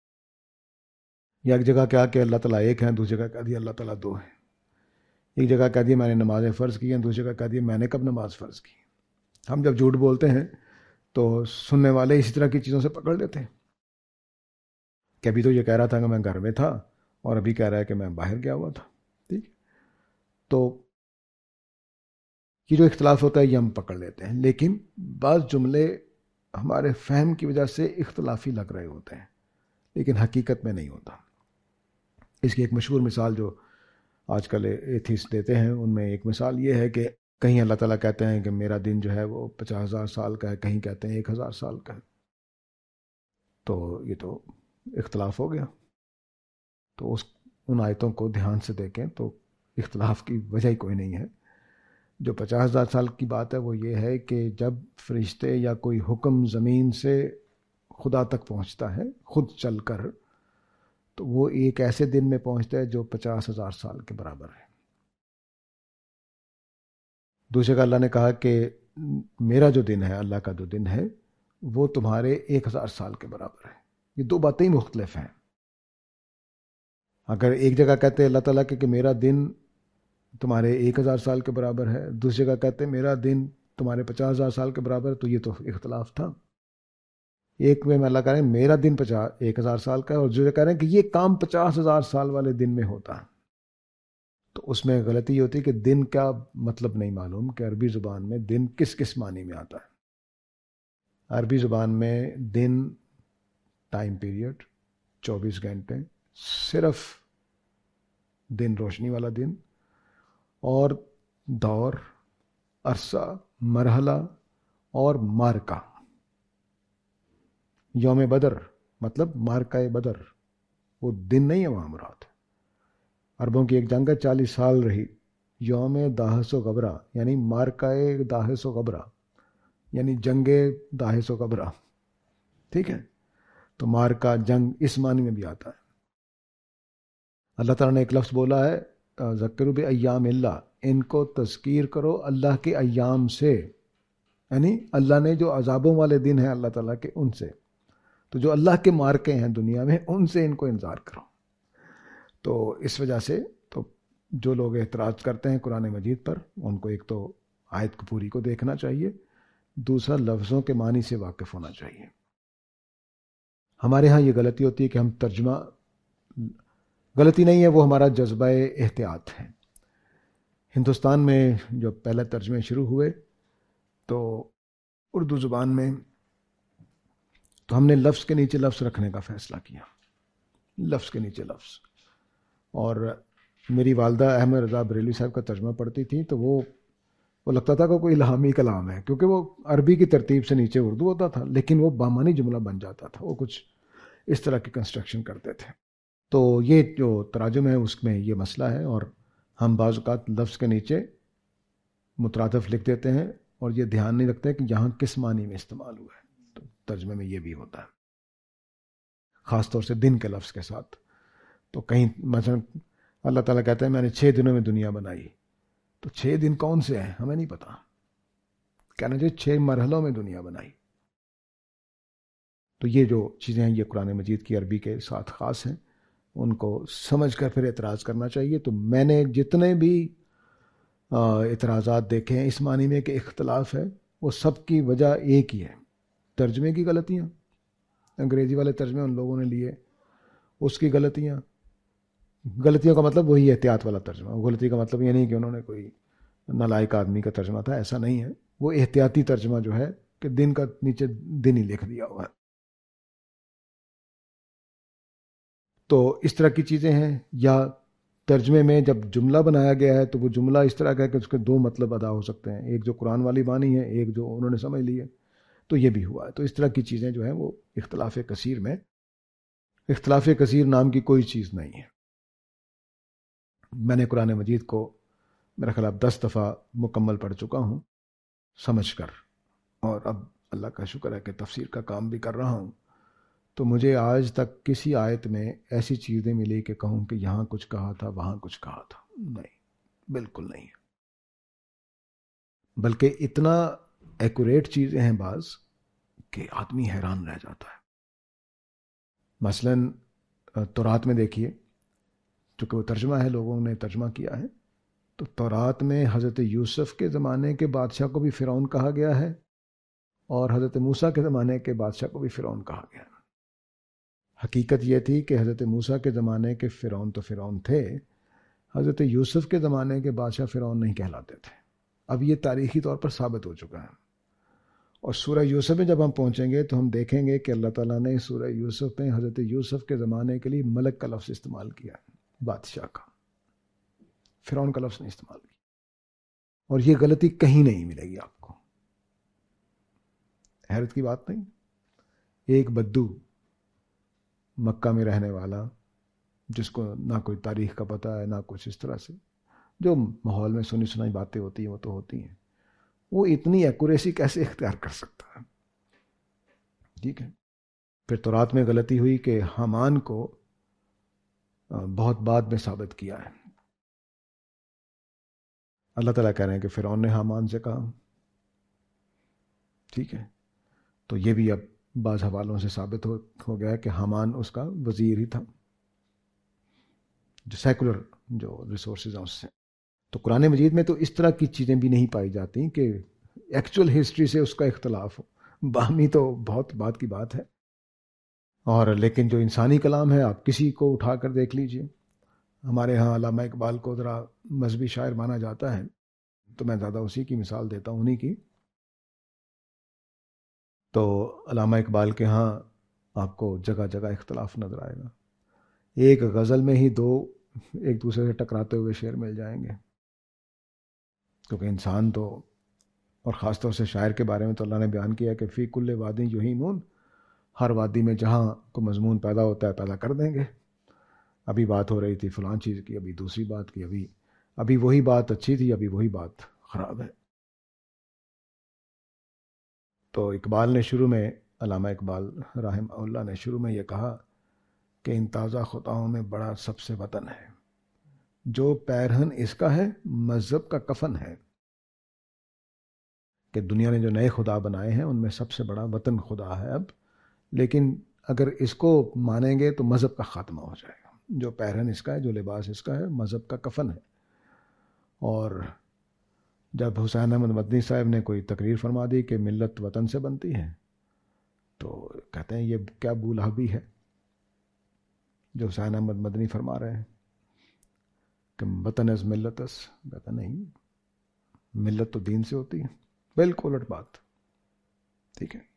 یا ایک جگہ کہا کہ اللہ تعالیٰ ایک ہیں، دوسری جگہ کہہ دیا اللہ تعالیٰ دو ہیں. ایک جگہ کہہ دیا میں نے نمازیں فرض کی ہیں، دوسری جگہ کہہ دیا میں نے کب نماز فرض کی. ہم جب جھوٹ بولتے ہیں تو سننے والے اسی طرح کی چیزوں سے پکڑ لیتے ہیں کہ ابھی تو یہ کہہ رہا تھا کہ میں گھر میں تھا اور ابھی کہہ رہا ہے کہ میں باہر گیا ہوا تھا. ٹھیک. تو یہ جو اختلاف ہوتا ہے یہ ہم پکڑ لیتے ہیں، لیکن بعض جملے ہمارے فہم کی وجہ سے اختلافی لگ رہے ہوتے ہیں لیکن حقیقت میں نہیں ہوتا. اس کی ایک مشہور مثال جو آج کل ایتھیسٹ دیتے ہیں ان میں ایک مثال یہ ہے کہ کہیں اللہ تعالیٰ کہتے ہیں کہ میرا دن جو ہے وہ پچاس ہزار سال کا ہے، کہیں کہتے ہیں ایک ہزار سال کا ہے. تو یہ تو اختلاف ہو گیا. تو اس ان آیتوں کو دھیان سے دیکھیں تو اختلاف کی وجہ ہی کوئی نہیں ہے. جو پچاس ہزار سال کی بات ہے وہ یہ ہے کہ جب فرشتے یا کوئی حکم زمین سے خدا تک پہنچتا ہے خود چل کر، تو وہ ایک ایسے دن میں پہنچتا ہے جو پچاس ہزار سال کے برابر ہے. دوسرے کا اللہ نے کہا کہ میرا جو دن ہے، اللہ کا جو دن ہے وہ تمہارے ایک ہزار سال کے برابر ہے. یہ دو باتیں ہی مختلف ہیں. اگر ایک جگہ کہتے ہیں اللہ تعالیٰ کہ میرا دن تمہارے ایک ہزار سال کے برابر ہے، دوسری جگہ کہتے ہیں میرا دن تمہارے پچاس ہزار سال کے برابر ہے، تو یہ تو اختلاف تھا. ایک میں اللہ کہہ رہے ہیں میرا دن پچاس ایک ہزار سال کا ہے، اور دوسرے کہہ رہے ہیں کہ یہ کام پچاس ہزار سال والے دن میں ہوتا ہے. تو اس میں غلطی یہ ہوتی ہے کہ دن کا مطلب نہیں معلوم کہ عربی زبان میں دن کس کس معنی میں آتا ہے. عربی زبان میں دن ٹائم پیریڈ چوبیس گھنٹے، صرف دن روشنی والا دن، اور دور، عرصہ، مرحلہ اور مارکا. یوم بدر مطلب مارکہ بدر، وہ دن نہیں ہے وہاں مراد. عربوں کی ایک جنگ چالیس سال رہی، یوم داہس و غبرہ یعنی مارکہ داہس و غبرہ یعنی جنگ داہس و غبرہ. ٹھیک ہے، تو مارکا جنگ اس معنی میں بھی آتا ہے. اللہ تعالیٰ نے ایک لفظ بولا ہے ذکروا بایام اللہ، ان کو تذکیر کرو اللہ کے ایام سے، یعنی اللہ نے جو عذابوں والے دن ہیں اللہ تعالیٰ کے ان سے. تو جو اللہ کے مارکے ہیں دنیا میں ان سے ان کو انذار کرو. تو اس وجہ سے تو جو لوگ اعتراض کرتے ہیں قرآن مجید پر، ان کو ایک تو آیت کو پوری کو دیکھنا چاہیے، دوسرا لفظوں کے معنی سے واقف ہونا چاہیے. ہمارے ہاں یہ غلطی ہوتی ہے کہ ہم ترجمہ، غلطی نہیں ہے، وہ ہمارا جذبہ احتیاط ہے. ہندوستان میں جو پہلے ترجمے شروع ہوئے تو اردو زبان میں، تو ہم نے لفظ کے نیچے لفظ رکھنے کا فیصلہ کیا، لفظ کے نیچے لفظ. اور میری والدہ احمد رضا بریلوی صاحب کا ترجمہ پڑھتی تھی تو وہ وہ لگتا تھا کہ کوئی الہامی کلام ہے، کیونکہ وہ عربی کی ترتیب سے نیچے اردو ہوتا تھا، لیکن وہ بامانی جملہ بن جاتا تھا. وہ کچھ اس طرح کی کنسٹرکشن کرتے تھے. تو یہ جو تراجم ہے اس میں یہ مسئلہ ہے، اور ہم بعض اوقات لفظ کے نیچے مترادف لکھ دیتے ہیں اور یہ دھیان نہیں رکھتے کہ یہاں کس معنی میں استعمال ہوا ہے. تو ترجمے میں یہ بھی ہوتا ہے، خاص طور سے دن کے لفظ کے ساتھ. تو کہیں مثلا اللہ تعالیٰ کہتا ہے میں نے چھ دنوں میں دنیا بنائی، تو چھ دن کون سے ہیں ہمیں نہیں پتا. کہنا چاہیے چھ مرحلوں میں دنیا بنائی. تو یہ جو چیزیں ہیں یہ قرآن مجید کی عربی کے ساتھ خاص ہیں، ان کو سمجھ کر پھر اعتراض کرنا چاہیے. تو میں نے جتنے بھی اعتراضات دیکھے ہیں اس معنی میں کہ اختلاف ہے، وہ سب کی وجہ ایک ہی ہے، ترجمے کی غلطیاں. انگریزی والے ترجمے ان لوگوں نے لیے، اس کی غلطیاں. غلطیوں کا مطلب وہی احتیاط والا ترجمہ. غلطی کا مطلب یہ نہیں کہ انہوں نے کوئی نالائق آدمی کا ترجمہ تھا، ایسا نہیں ہے. وہ احتیاطی ترجمہ جو ہے کہ دن کا نیچے دن ہی لکھ دیا ہوا ہے. تو اس طرح کی چیزیں ہیں. یا ترجمے میں جب جملہ بنایا گیا ہے تو وہ جملہ اس طرح کا ہے کہ اس کے دو مطلب ادا ہو سکتے ہیں، ایک جو قرآن والی معنی ہے، ایک جو انہوں نے سمجھ لی ہے. تو یہ بھی ہوا ہے. تو اس طرح کی چیزیں جو ہیں وہ اختلاف کثیر میں، اختلاف کثیر نام کی کوئی چیز نہیں ہے. میں نے قرآن مجید کو میرا خیال اب دس دفعہ مکمل پڑھ چکا ہوں سمجھ کر، اور اب اللہ کا شکر ہے کہ تفسیر کا کام بھی کر رہا ہوں. تو مجھے آج تک کسی آیت میں ایسی چیزیں ملی کہ کہوں کہ یہاں کچھ کہا تھا وہاں کچھ کہا تھا، نہیں، بالکل نہیں. بلکہ اتنا ایکوریٹ چیزیں ہیں بعض کہ آدمی حیران رہ جاتا ہے. مثلاً تورات میں دیکھیے، چونکہ وہ ترجمہ ہے، لوگوں نے ترجمہ کیا ہے، تو تورات میں حضرت یوسف کے زمانے کے بادشاہ کو بھی فرعون کہا گیا ہے، اور حضرت موسیٰ کے زمانے کے بادشاہ کو بھی فرعون کہا گیا. حقیقت یہ تھی کہ حضرت موسیٰ کے زمانے کے فرعون تو فرعون تھے، حضرت یوسف کے زمانے کے بادشاہ فرعون نہیں کہلاتے تھے. اب یہ تاریخی طور پر ثابت ہو چکا ہے. اور سورہ یوسف میں جب ہم پہنچیں گے تو ہم دیکھیں گے کہ اللہ تعالیٰ نے سورہ یوسف میں حضرت یوسف کے زمانے کے لیے ملک کا لفظ استعمال کیا ہے، بادشاہ کا، فرعون کا لفظ نہیں استعمال کیا. اور یہ غلطی کہیں نہیں ملے گی آپ کو. حیرت کی بات نہیں. ایک بدو مکہ میں رہنے والا جس کو نہ کوئی تاریخ کا پتہ ہے نہ کچھ، اس طرح سے جو ماحول میں سنی سنائی باتیں ہوتی ہیں وہ تو ہوتی ہیں، وہ اتنی ایکوریسی کیسے اختیار کر سکتا ہے؟ ٹھیک ہے. پھر تورات میں غلطی ہوئی کہ حامان کو بہت بعد میں ثابت کیا ہے. اللہ تعالیٰ کہہ رہے ہیں کہ فرعون نے حامان سے کہا. ٹھیک ہے. تو یہ بھی اب بعض حوالوں سے ثابت ہو ہو گیا کہ حامان اس کا وزیر ہی تھا، جو سیکولر جو ریسورسز ہیں اس سے. تو قرآن مجید میں تو اس طرح کی چیزیں بھی نہیں پائی جاتی کہ ایکچول ہسٹری سے اس کا اختلاف ہو، باہمی تو بہت بات کی بات ہے. اور لیکن جو انسانی کلام ہے آپ کسی کو اٹھا کر دیکھ لیجئے. ہمارے ہاں علامہ اقبال کو ذرا مذہبی شاعر مانا جاتا ہے، تو میں زیادہ اسی کی مثال دیتا ہوں، انہی کی. تو علامہ اقبال کے ہاں آپ کو جگہ جگہ اختلاف نظر آئے گا. ایک غزل میں ہی دو ایک دوسرے سے ٹکراتے ہوئے شعر مل جائیں گے، کیونکہ انسان تو، اور خاص طور سے شاعر کے بارے میں تو اللہ نے بیان کیا کہ فی کل وادی یہیمون، ہر وادی میں جہاں کو مضمون پیدا ہوتا ہے پیدا کر دیں گے. ابھی بات ہو رہی تھی فلان چیز کی، ابھی دوسری بات کی، ابھی ابھی وہی بات اچھی تھی، ابھی وہی بات خراب ہے. تو اقبال نے شروع میں، علامہ اقبال رحمہ اللہ نے شروع میں یہ کہا کہ ان تازہ خطاؤں میں بڑا سب سے وطن ہے، جو پیرہن اس کا ہے مذہب کا کفن ہے. کہ دنیا نے جو نئے خدا بنائے ہیں ان میں سب سے بڑا وطن خدا ہے اب، لیکن اگر اس کو مانیں گے تو مذہب کا خاتمہ ہو جائے گا. جو پیرہن اس کا ہے، جو لباس اس کا ہے، مذہب کا کفن ہے. اور جب حسین احمد مدنی صاحب نے کوئی تقریر فرما دی کہ ملت وطن سے بنتی ہے، تو کہتے ہیں یہ کیا بولہبی ہے جو حسین احمد مدنی فرما رہے ہیں کہ وطن از ملت اس. کہتا نہیں، ملت تو دین سے ہوتی ہے. بالکل الٹ بات. ٹھیک ہے.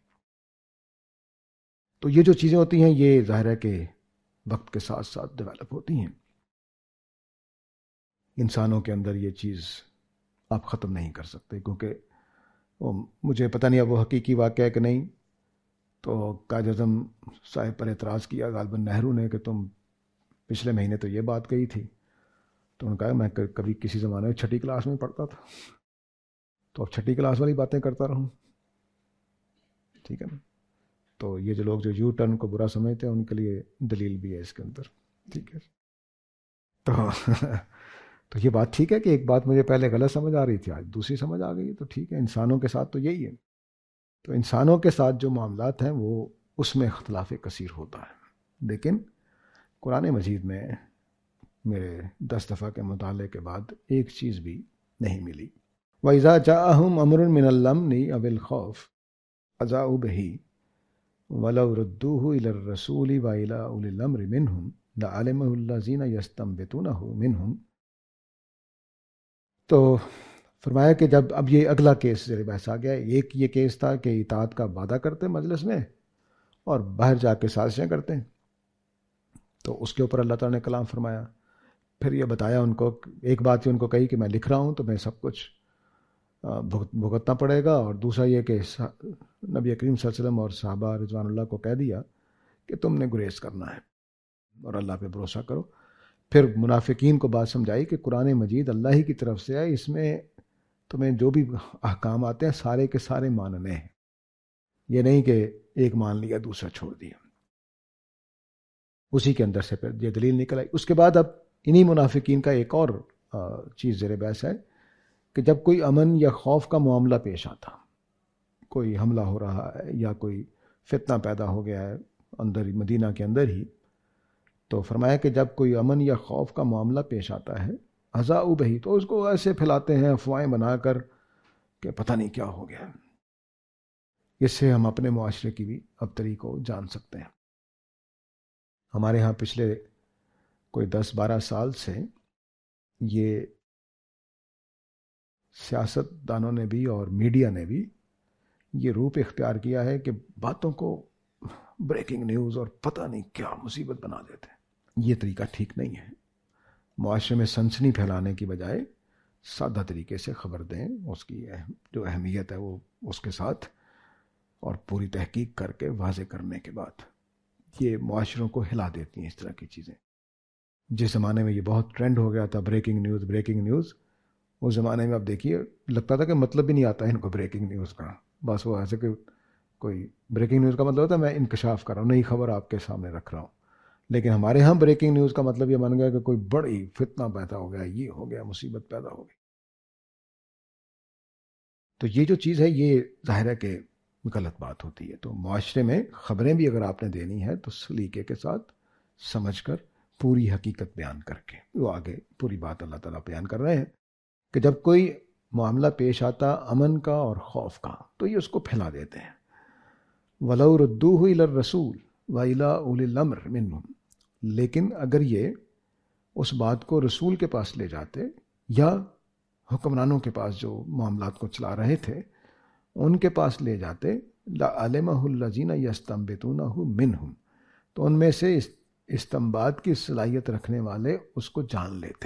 تو یہ جو چیزیں ہوتی ہیں یہ ظاہر ہے کہ وقت کے ساتھ ساتھ ڈیولپ ہوتی ہیں. انسانوں کے اندر یہ چیز آپ ختم نہیں کر سکتے، کیونکہ مجھے پتہ نہیں اب وہ حقیقی واقعہ ہے کہ نہیں. تو قائد اعظم صاحب پر اعتراض کیا غالباً نہرو نے کہ تم پچھلے مہینے تو یہ بات کہی تھی. تو انہوں نے کہا میں کبھی کسی زمانے میں چھٹی کلاس میں پڑھتا تھا، تو اب چھٹی کلاس والی باتیں کرتا رہوں. ٹھیک ہے نا. تو یہ جو لوگ جو یو ٹرن کو برا سمجھتے ہیں ان کے لیے دلیل بھی ہے اس کے اندر. ٹھیک ہے. تو تو یہ بات ٹھیک ہے کہ ایک بات مجھے پہلے غلط سمجھ آ رہی تھی، آج دوسری سمجھ آ گئی. تو ٹھیک ہے، انسانوں کے ساتھ تو یہی ہے. تو انسانوں کے ساتھ جو معاملات ہیں وہ اس میں اختلاف کثیر ہوتا ہے. لیکن قرآن مجید میں میرے دس دفعہ کے مطالعے کے بعد ایک چیز بھی نہیں ملی. وَإِذَا جَاءَهُمْ أَمْرٌ مِّنَ الْأَمْنِ أَوِ الْخَوْفِ أَذَاعُوا بِهِ وَلَوْ رُدُّوهُ إِلَى الرَّسُولِ وَإِلَى أُولِي الْأَمْرِ مِنْهُمْ لَعَلِمَهُ الَّذِينَ يَسْتَنبِطُونَهُ مِنْهُمْ. تو فرمایا کہ جب اب یہ اگلا کیس زیر بحث آ گیا. ایک یہ کیس تھا کہ اطاعت کا وعدہ کرتے مجلس میں اور باہر جا کے سازشیں کرتے ہیں، تو اس کے اوپر اللہ تعالیٰ نے کلام فرمایا. پھر یہ بتایا ان کو، ایک بات یہ ان کو کہی کہ میں لکھ رہا ہوں تو میں سب کچھ بھگتنا پڑے گا، اور دوسرا یہ کہ نبی کریم صلی اللہ علیہ وسلم اور صحابہ رضوان اللہ کو کہہ دیا کہ تم نے گریز کرنا ہے اور اللہ پہ بھروسہ کرو. پھر منافقین کو بات سمجھائی کہ قرآن مجید اللہ ہی کی طرف سے ہے، اس میں تمہیں جو بھی احکام آتے ہیں سارے کے سارے ماننے ہیں. یہ نہیں کہ ایک مان لیا دوسرا چھوڑ دیا. اسی کے اندر سے پھر یہ دلیل نکل آئی. اس کے بعد اب انہی منافقین کا ایک اور چیز زیر بحث ہے کہ جب کوئی امن یا خوف کا معاملہ پیش آتا، کوئی حملہ ہو رہا ہے یا کوئی فتنہ پیدا ہو گیا ہے اندر ہی مدینہ کے اندر ہی، تو فرمایا کہ جب کوئی امن یا خوف کا معاملہ پیش آتا ہے اذاعوا بہ، تو اس کو ایسے پھیلاتے ہیں افواہیں بنا کر کہ پتہ نہیں کیا ہو گیا. اس سے ہم اپنے معاشرے کی بھی ابتری کو جان سکتے ہیں. ہمارے ہاں پچھلے کوئی دس بارہ سال سے یہ سیاست دانوں نے بھی اور میڈیا نے بھی یہ روپ اختیار کیا ہے کہ باتوں کو بریکنگ نیوز اور پتہ نہیں کیا مصیبت بنا دیتے ہیں. یہ طریقہ ٹھیک نہیں ہے. معاشرے میں سنسنی پھیلانے کی بجائے سادہ طریقے سے خبر دیں، اس کی جو اہمیت ہے وہ اس کے ساتھ، اور پوری تحقیق کر کے واضح کرنے کے بعد. یہ معاشروں کو ہلا دیتی ہیں اس طرح کی چیزیں. جس زمانے میں یہ بہت ٹرینڈ ہو گیا تھا بریکنگ نیوز بریکنگ نیوز، اس زمانے میں اب دیکھیے لگتا تھا کہ مطلب بھی نہیں آتا ہے ان کو بریکنگ نیوز کا. بس وہ ایسے کہ کوئی بریکنگ نیوز کا مطلب ہوتا ہے میں انکشاف کر رہا ہوں، نئی خبر آپ کے سامنے رکھ رہا ہوں. لیکن ہمارے ہاں بریکنگ نیوز کا مطلب یہ بن گیا کہ کوئی بڑی فتنہ پیدا ہو گیا، یہ ہو گیا، مصیبت پیدا ہو گئی. تو یہ جو چیز ہے یہ ظاہر ہے کہ غلط بات ہوتی ہے. تو معاشرے میں خبریں بھی اگر آپ نے دینی ہے تو سلیقے کے ساتھ سمجھ کر پوری حقیقت بیان کر کے. وہ آگے پوری بات اللہ تعالیٰ بیان کر رہے ہیں کہ جب کوئی معاملہ پیش آتا امن کا اور خوف کا تو یہ اس کو پھیلا دیتے ہیں. وَلَوْ رُدُّوهُ إِلَى الرَّسُولِ وَإِلَىٰ أُولِي الْأَمْرِ مِنْهُمْ، لیکن اگر یہ اس بات کو رسول کے پاس لے جاتے یا حکمرانوں کے پاس جو معاملات کو چلا رہے تھے ان کے پاس لے جاتے، لَعَلِمَهُ الَّذِينَ يَسْتَنبِطُونَهُ مِنْهُمْ، تو ان میں سے استنباط کی صلاحیت رکھنے والے اس کو جان لیتے.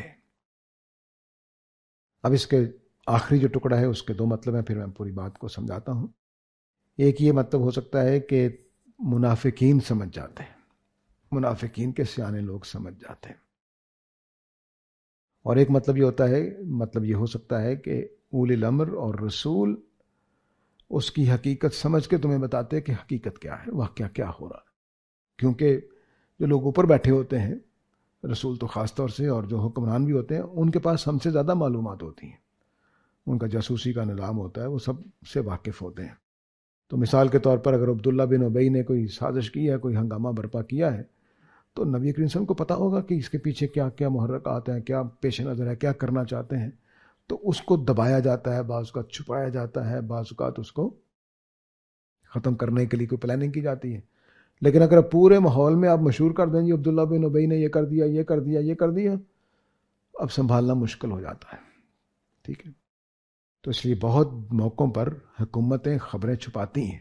اب اس کے آخری جو ٹکڑا ہے اس کے دو مطلب ہیں، پھر میں پوری بات کو سمجھاتا ہوں. ایک یہ مطلب ہو سکتا ہے کہ منافقین سمجھ جاتے ہیں، منافقین کے سیانے لوگ سمجھ جاتے ہیں. اور ایک مطلب یہ ہوتا ہے، مطلب یہ ہو سکتا ہے کہ اولی الامر اور رسول اس کی حقیقت سمجھ کے تمہیں بتاتے کہ حقیقت کیا ہے، واقعہ کیا ہو رہا ہے. کیونکہ جو لوگ اوپر بیٹھے ہوتے ہیں، رسول تو خاص طور سے، اور جو حکمران بھی ہوتے ہیں، ان کے پاس ہم سے زیادہ معلومات ہوتی ہیں، ان کا جاسوسی کا نظام ہوتا ہے، وہ سب سے واقف ہوتے ہیں. تو مثال کے طور پر اگر عبداللہ بن ابی نے کوئی سازش کی ہے، کوئی ہنگامہ برپا کیا ہے، تو نبی کریم صلی اللہ علیہ وسلم کو پتہ ہوگا کہ اس کے پیچھے کیا کیا محرکات ہیں، کیا پیش نظر ہے، کیا کرنا چاہتے ہیں. تو اس کو دبایا جاتا ہے، بعض اوقات چھپایا جاتا ہے، بعض اوقات اس کو ختم کرنے کے لیے کوئی پلاننگ کی جاتی ہے. لیکن اگر پورے ماحول میں آپ مشہور کر دیں جی عبداللہ بن ابی نے یہ کر دیا یہ کر دیا یہ کر دیا، اب سنبھالنا مشکل ہو جاتا ہے. ٹھیک ہے. تو اس لیے بہت موقعوں پر حکومتیں خبریں چھپاتی ہیں.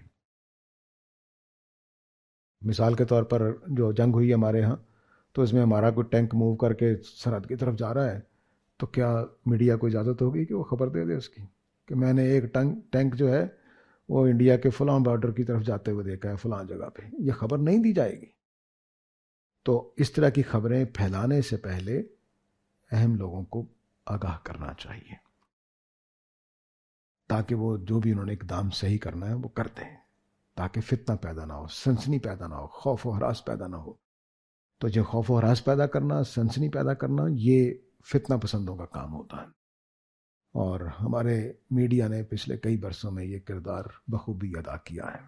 مثال کے طور پر جو جنگ ہوئی ہمارے ہاں، تو اس میں ہمارا کوئی ٹینک موو کر کے سرحد کی طرف جا رہا ہے، تو کیا میڈیا کو اجازت ہوگی کہ وہ خبر دے دے اس کی کہ میں نے ایک ٹینک جو ہے وہ انڈیا کے فلاں بارڈر کی طرف جاتے ہوئے دیکھا ہے فلاں جگہ پہ؟ یہ خبر نہیں دی جائے گی. تو اس طرح کی خبریں پھیلانے سے پہلے اہم لوگوں کو آگاہ کرنا چاہیے تاکہ وہ جو بھی انہوں نے اقدام صحیح کرنا ہے وہ کرتے ہیں، تاکہ فتنہ پیدا نہ ہو، سنسنی پیدا نہ ہو، خوف و ہراس پیدا نہ ہو. تو یہ خوف و ہراس پیدا کرنا، سنسنی پیدا کرنا، یہ فتنہ پسندوں کا کام ہوتا ہے. اور ہمارے میڈیا نے پچھلے کئی برسوں میں یہ کردار بخوبی ادا کیا ہے،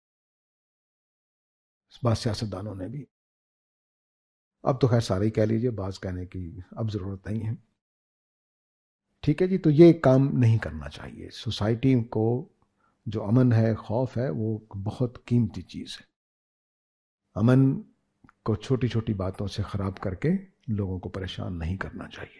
بعض سیاستدانوں نے بھی. اب تو خیر سارے ہی کہہ لیجئے، بعض کہنے کی اب ضرورت نہیں ہے. ٹھیک ہے جی. تو یہ کام نہیں کرنا چاہیے. سوسائٹی کو جو امن ہے، خوف ہے، وہ بہت قیمتی چیز ہے. امن کو چھوٹی چھوٹی باتوں سے خراب کر کے لوگوں کو پریشان نہیں کرنا چاہیے.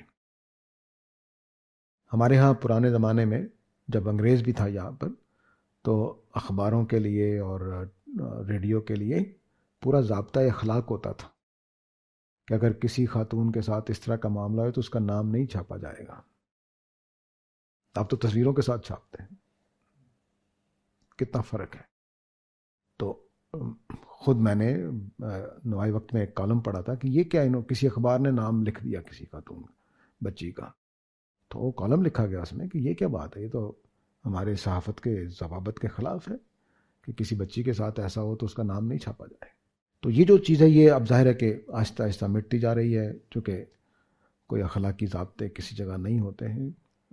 ہمارے ہاں پرانے زمانے میں جب انگریز بھی تھا یہاں پر، تو اخباروں کے لیے اور ریڈیو کے لیے پورا ضابطہ اخلاق ہوتا تھا کہ اگر کسی خاتون کے ساتھ اس طرح کا معاملہ ہے تو اس کا نام نہیں چھاپا جائے گا. آپ تو تصویروں کے ساتھ چھاپتے ہیں، کتنا فرق ہے. تو خود میں نے نوائی وقت میں ایک کالم پڑھا تھا کہ یہ کیا انہوں کسی اخبار نے نام لکھ دیا کسی خاتون بچی کا. تو وہ کالم لکھا گیا اس میں کہ یہ کیا بات ہے، یہ تو ہمارے صحافت کے ضوابط کے خلاف ہے کہ کسی بچی کے ساتھ ایسا ہو تو اس کا نام نہیں چھاپا جائے. تو یہ جو چیز ہے یہ اب ظاہر ہے کہ آہستہ آہستہ مٹتی جا رہی ہے، چونکہ کوئی اخلاقی ضابطے کسی جگہ نہیں ہوتے ہیں.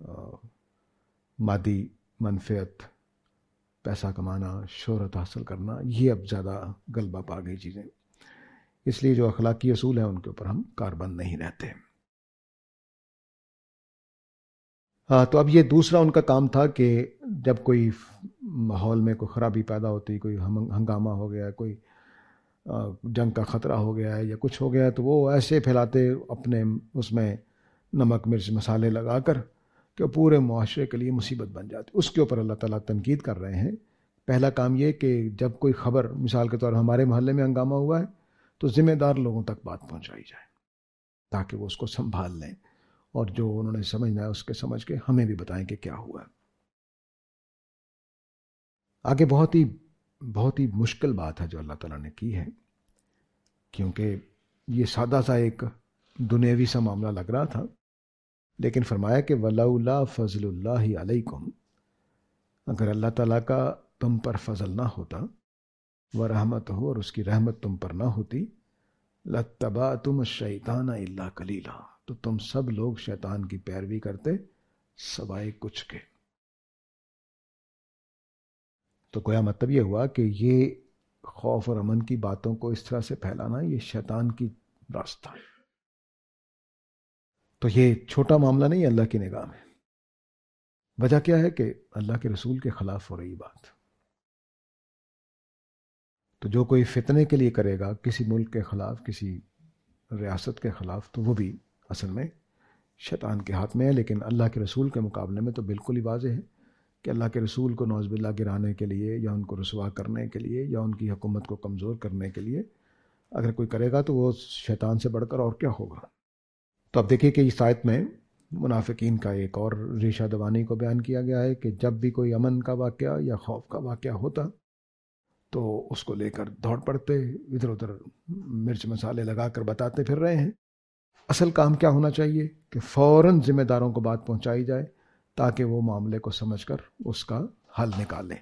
مادی منفعت، پیسہ کمانا، شہرت حاصل کرنا، یہ اب زیادہ غلبہ پا گئی چیزیں. اس لیے جو اخلاقی اصول ہیں ان کے اوپر ہم کاربند نہیں رہتے. ہاں. تو اب یہ دوسرا ان کا کام تھا کہ جب کوئی ماحول میں کوئی خرابی پیدا ہوتی، کوئی ہنگامہ ہو گیا، کوئی جنگ کا خطرہ ہو گیا ہے یا کچھ ہو گیا، تو وہ ایسے پھیلاتے اپنے اس میں نمک مرچ مسالے لگا کر کہ پورے معاشرے کے لیے مصیبت بن جاتی. اس کے اوپر اللہ تعالیٰ تنقید کر رہے ہیں. پہلا کام یہ کہ جب کوئی خبر، مثال کے طور پر ہمارے محلے میں ہنگامہ ہوا ہے، تو ذمہ دار لوگوں تک بات پہنچائی جائے تاکہ وہ اس کو سنبھال لیں، اور جو انہوں نے سمجھنا ہے اس کے سمجھ کے ہمیں بھی بتائیں کہ کیا ہوا ہے. آگے بہت ہی بہت ہی مشکل بات ہے جو اللہ تعالیٰ نے کی ہے، کیونکہ یہ سادہ سا ایک دنیاوی سا معاملہ لگ رہا تھا، لیکن فرمایا کہ وَلَوْلَا فَضْلُ اللَّهِ عَلَيْكُمْ، اگر اللہ تعالیٰ کا تم پر فضل نہ ہوتا، وَرَحْمَتُهُ، اور اس کی رحمت تم پر نہ ہوتی، لَاتَّبَعْتُمُ الشَّيْطَانَ إِلَّا قَلِيلًا، تو تم سب لوگ شیطان کی پیروی کرتے سوائے کچھ کے. تو گویا مطلب یہ ہوا کہ یہ خوف اور امن کی باتوں کو اس طرح سے پھیلانا یہ شیطان کی راستہ ہے. تو یہ چھوٹا معاملہ نہیں ہے اللہ کی نگاہ میں. وجہ کیا ہے کہ اللہ کے رسول کے خلاف ہو رہی بات. تو جو کوئی فتنے کے لیے کرے گا کسی ملک کے خلاف، کسی ریاست کے خلاف، تو وہ بھی اصل میں شیطان کے ہاتھ میں ہے. لیکن اللہ کے رسول کے مقابلے میں تو بالکل ہی واضح ہے کہ اللہ کے رسول کو نعوذ باللہ گرانے کے لیے یا ان کو رسوا کرنے کے لیے یا ان کی حکومت کو کمزور کرنے کے لیے اگر کوئی کرے گا تو وہ شیطان سے بڑھ کر اور کیا ہوگا. تو اب دیکھیے کہ اس آیت میں منافقین کا ایک اور ریشہ دوانی کو بیان کیا گیا ہے کہ جب بھی کوئی امن کا واقعہ یا خوف کا واقعہ ہوتا تو اس کو لے کر دوڑ پڑتے، ادھر ادھر مرچ مسالے لگا کر بتاتے پھر رہے ہیں. اصل کام کیا ہونا چاہیے کہ فوراً ذمہ داروں کو بات پہنچائی جائے تاکہ وہ معاملے کو سمجھ کر اس کا حل نکالیں.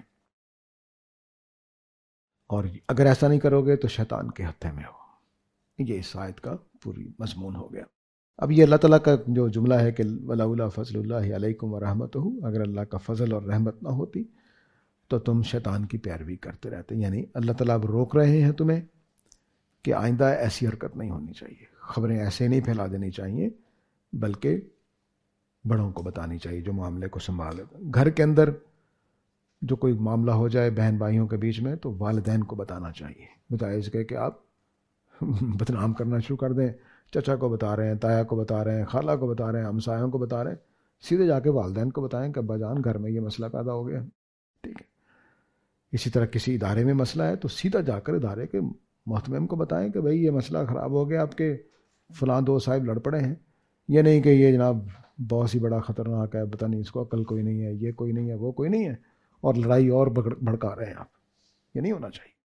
اور اگر ایسا نہیں کرو گے تو شیطان کے ہتھے میں ہو. یہ اس آیت کا پوری مضمون ہو گیا. اب یہ اللہ تعالیٰ کا جو جملہ ہے کہ وَلَوْلَا فَضْلُ اللَّهِ عَلَيْكُمْ وَرَحْمَتُهُ، اگر اللہ کا فضل اور رحمت نہ ہوتی تو تم شیطان کی پیروی کرتے رہتے. یعنی اللہ تعالیٰ اب روک رہے ہیں تمہیں کہ آئندہ ایسی حرکت نہیں ہونی چاہیے، خبریں ایسے نہیں پھیلا دینی چاہیے، بلکہ بڑوں کو بتانی چاہیے جو معاملے کو سنبھالے. گھر کے اندر جو کوئی معاملہ ہو جائے بہن بھائیوں کے بیچ میں تو والدین کو بتانا چاہیے، بتائے اس کے کہ آپ بدنام کرنا شروع کر دیں. چچا کو بتا رہے ہیں، تایا کو بتا رہے ہیں، خالہ کو بتا رہے ہیں، ہمسایوں کو بتا رہے ہیں، سیدھے جا کے والدین کو بتائیں کہ ابا جان گھر میں یہ مسئلہ پیدا ہو گیا. ٹھیک ہے. اسی طرح کسی ادارے میں مسئلہ ہے تو سیدھا جا کر ادارے کے محتمم کو بتائیں کہ بھئی یہ مسئلہ خراب ہو گیا، آپ کے فلاں دو صاحب لڑ پڑے ہیں. یہ نہیں کہ یہ جناب بہت ہی بڑا خطرناک ہے، پتہ نہیں اس کو عقل کوئی نہیں ہے، یہ کوئی نہیں ہے، وہ کوئی نہیں ہے، اور لڑائی اور بھڑکا رہے ہیں آپ. یہ نہیں ہونا چاہیے.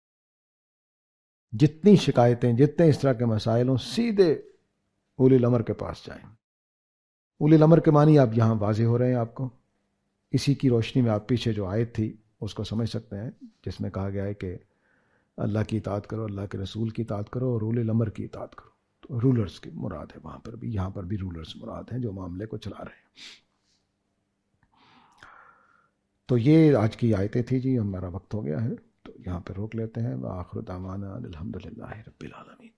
جتنی شکایتیں، جتنے اس طرح کے مسائل ہوں، سیدھے اولی الامر کے پاس جائیں. اولی الامر کے معنی آپ یہاں واضح ہو رہے ہیں آپ کو. اسی کی روشنی میں آپ پیچھے جو آیت تھی اس کو سمجھ سکتے ہیں جس میں کہا گیا ہے کہ اللہ کی اطاعت کرو، اللہ کے رسول کی اطاعت کرو اور اولی الامر کی اطاعت کرو. تو رولرز کی مراد ہے وہاں پر بھی، یہاں پر بھی رولرز مراد ہیں جو معاملے کو چلا رہے ہیں. تو یہ آج کی آیتیں تھی جی. ہمارا وقت ہو گیا ہے تو یہاں پہ روک لیتے ہیں. وآخر دعوانا الحمدللہ رب العالمین.